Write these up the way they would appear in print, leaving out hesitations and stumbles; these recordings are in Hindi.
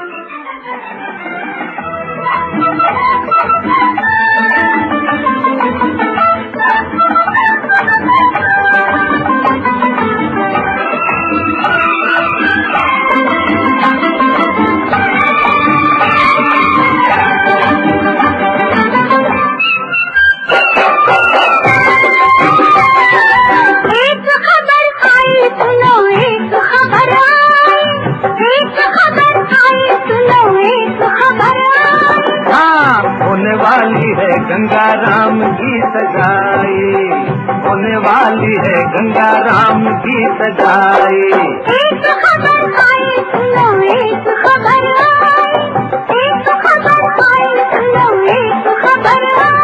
गंगा राम की सगाई, होने वाली है गंगा राम की सगाई। एक खबर आई सुनो, एक खबर आई, एक खबर आई सुनो, एक खबर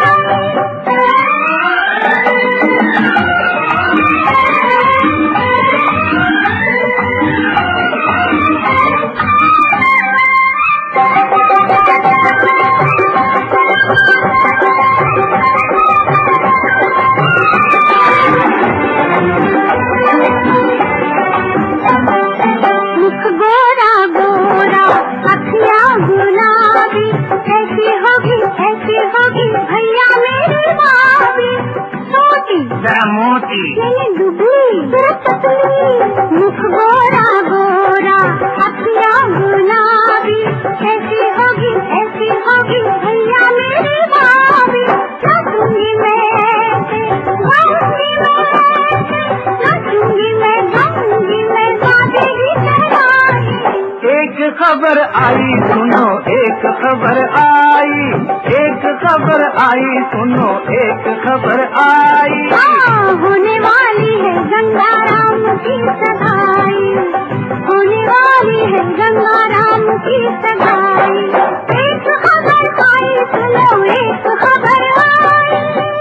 मोती मुख गोरा गोरा अखियाँ गुलाबी, ऐसी होगी भैया मेरी भाभी। नाचूंगी मैं गाऊंगी मैं गाऊंगी एक खबर आई सुनो, एक खबर आई, एक खबर आई सुनो, एक खबर आई। होने वाली है गंगा राम की सगाई, होने वाली है गंगा राम की सगाई। एक खबर आई सुनो, एक खबर आई।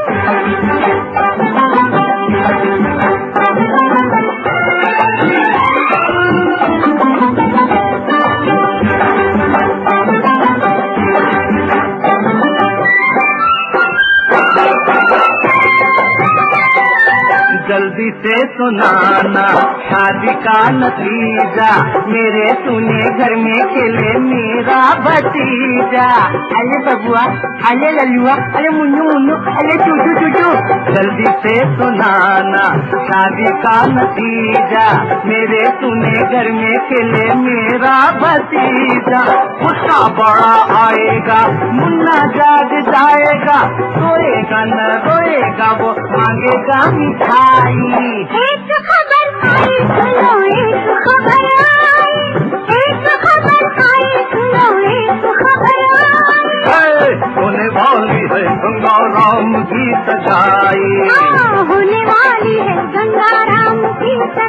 जल्दी से सुनाना शादी का नतीजा, मेरे सुने घर में खेले मेरा भतीजा। अरे बबुआ, अरे ललुआ, अरे मुन्नू मुन्नू, अरे चूचू चूचू। जल्दी से सुनाना शादी का नतीजा, मेरे सुने घर में खेले मेरा भतीजा। उसका बड़ा आएगा, मुन्ना जाग जाएगा, रोएगा न रोएगा वो, मांगेगा मिठाई। एक खबर आई सुनो, एक खबर आई, एक खबर आई सुनो, एक खबर आई। होने वाली है गंगा राम की सगाई, होने वाली है गंगा राम की